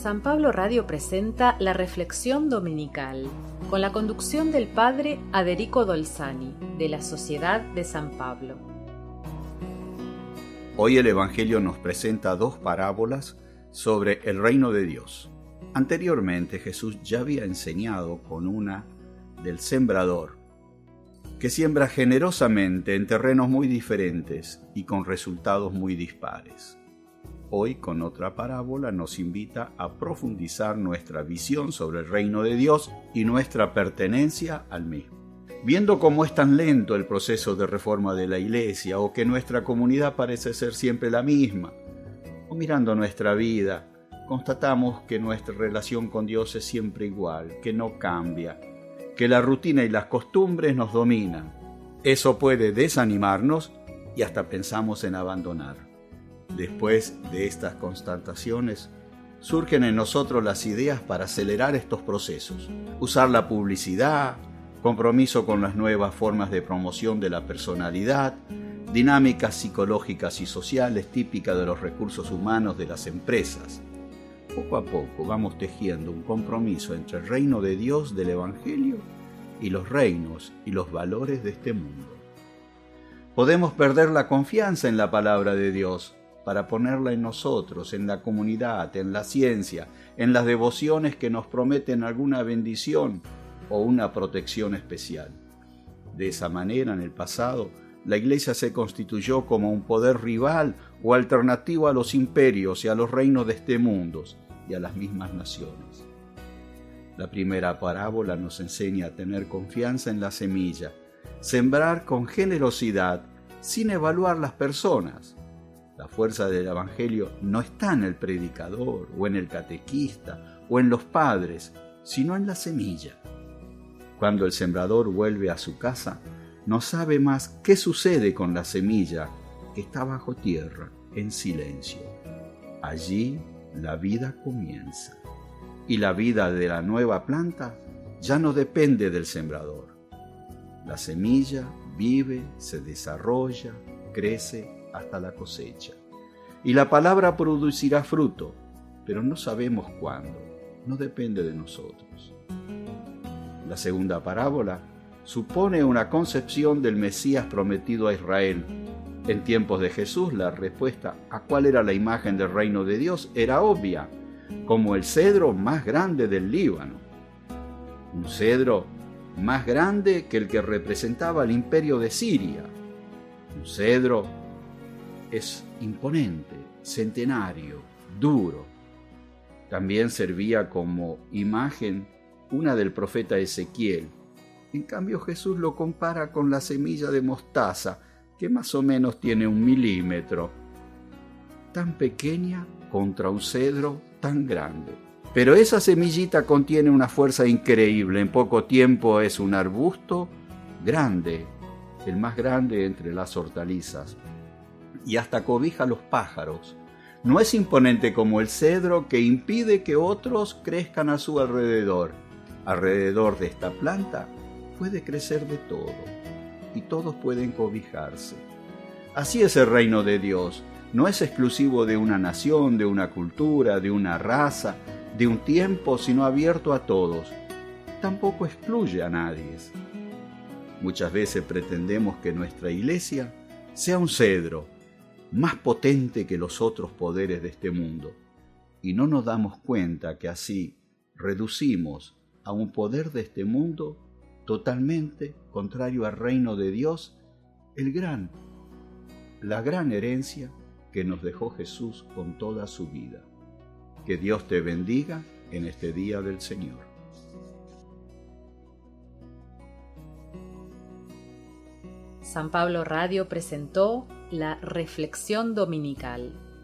San Pablo Radio presenta la Reflexión Dominical, con la conducción del Padre Aderico Dolzani, de la Sociedad de San Pablo. Hoy el Evangelio nos presenta dos parábolas sobre el reino de Dios. Anteriormente Jesús ya había enseñado con una del sembrador, que siembra generosamente en terrenos muy diferentes y con resultados muy dispares. Hoy, con otra parábola, nos invita a profundizar nuestra visión sobre el reino de Dios y nuestra pertenencia al mismo. Viendo cómo es tan lento el proceso de reforma de la Iglesia, o que nuestra comunidad parece ser siempre la misma, o mirando nuestra vida, constatamos que nuestra relación con Dios es siempre igual, que no cambia, que la rutina y las costumbres nos dominan. Eso puede desanimarnos y hasta pensamos en abandonar. Después de estas constataciones, surgen en nosotros las ideas para acelerar estos procesos. Usar la publicidad, compromiso con las nuevas formas de promoción de la personalidad, dinámicas psicológicas y sociales típicas de los recursos humanos de las empresas. Poco a poco vamos tejiendo un compromiso entre el reino de Dios del Evangelio y los reinos y los valores de este mundo. Podemos perder la confianza en la palabra de Dios para ponerla en nosotros, en la comunidad, en la ciencia, en las devociones que nos prometen alguna bendición o una protección especial. De esa manera, en el pasado, la Iglesia se constituyó como un poder rival o alternativo a los imperios y a los reinos de este mundo y a las mismas naciones. La primera parábola nos enseña a tener confianza en la semilla, sembrar con generosidad sin evaluar las personas. La fuerza del Evangelio no está en el predicador o en el catequista o en los padres, sino en la semilla. Cuando el sembrador vuelve a su casa, no sabe más qué sucede con la semilla que está bajo tierra, en silencio. Allí la vida comienza. Y la vida de la nueva planta ya no depende del sembrador. La semilla vive, se desarrolla, crece hasta la cosecha. Y la palabra producirá fruto, pero no sabemos cuándo, no depende de nosotros. La segunda parábola supone una concepción del Mesías prometido a Israel. En tiempos de Jesús, la respuesta a cuál era la imagen del reino de Dios era obvia, como el cedro más grande del Líbano. Un cedro más grande que el que representaba el imperio de Siria. Un cedro es imponente, centenario, duro. También servía como imagen una del profeta Ezequiel. En cambio, Jesús lo compara con la semilla de mostaza, que más o menos tiene 1 milímetro. Tan pequeña contra un cedro tan grande. Pero esa semillita contiene una fuerza increíble. En poco tiempo es un arbusto grande, el más grande entre las hortalizas, y hasta cobija a los pájaros. No es imponente como el cedro que impide que otros crezcan a su alrededor. Alrededor de esta planta puede crecer de todo, y todos pueden cobijarse. Así es el reino de Dios. No es exclusivo de una nación, de una cultura, de una raza, de un tiempo, sino abierto a todos. Tampoco excluye a nadie. Muchas veces pretendemos que nuestra iglesia sea un cedro, más potente que los otros poderes de este mundo, y no nos damos cuenta que así reducimos a un poder de este mundo totalmente contrario al reino de Dios, la gran herencia que nos dejó Jesús con toda su vida. Que Dios te bendiga en este día del Señor. San Pablo Radio presentó la Reflexión Dominical.